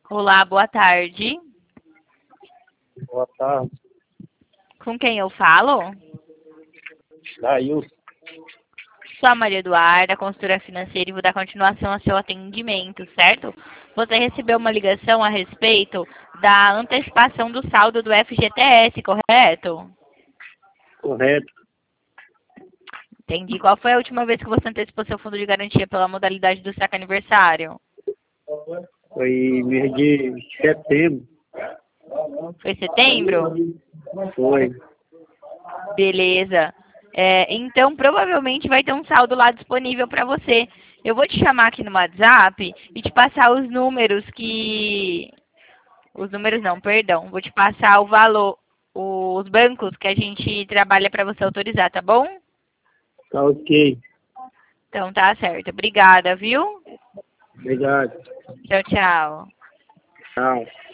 Olá, boa tarde. Boa tarde. Com quem eu falo? Daílson. Sou a Maria Eduarda, consultora financeira, e vou dar continuação ao seu atendimento, certo? Você recebeu uma ligação a respeito da antecipação do saldo do FGTS, correto? Correto. Entendi. Qual foi a última vez que você antecipou seu fundo de garantia pela modalidade do saque aniversário? Foi mês de setembro. Foi setembro? Foi. Beleza. Então, provavelmente vai ter um saldo lá disponível para você. Eu vou te chamar aqui no WhatsApp e te passar os números que... Os números não, perdão. Vou te passar o valor, os bancos que a gente trabalha para você autorizar, tá bom? Tá ok. Então, tá certo. Obrigada, viu? Obrigado. Tchau, tchau. Tchau.